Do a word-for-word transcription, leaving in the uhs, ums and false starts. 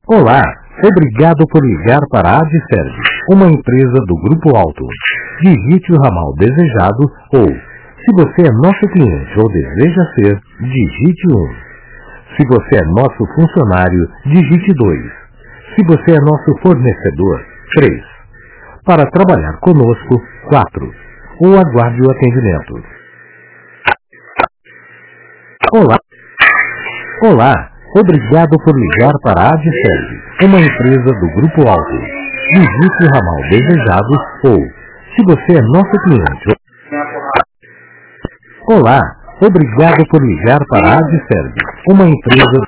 Olá, obrigado por ligar para a Adserv, uma empresa do Grupo Alto. Digite o ramal desejado ou, se você é nosso cliente ou deseja ser, digite um. Se você é nosso funcionário, digite dois. Se você é nosso fornecedor, três. Para trabalhar conosco, quatro. Ou aguarde o atendimento. Olá. Olá, obrigado por ligar para a Adserv, uma empresa do Grupo Alto. Digite o ramal desejado ou, se você é nosso cliente. Olá, obrigado por ligar para a Adserv, uma empresa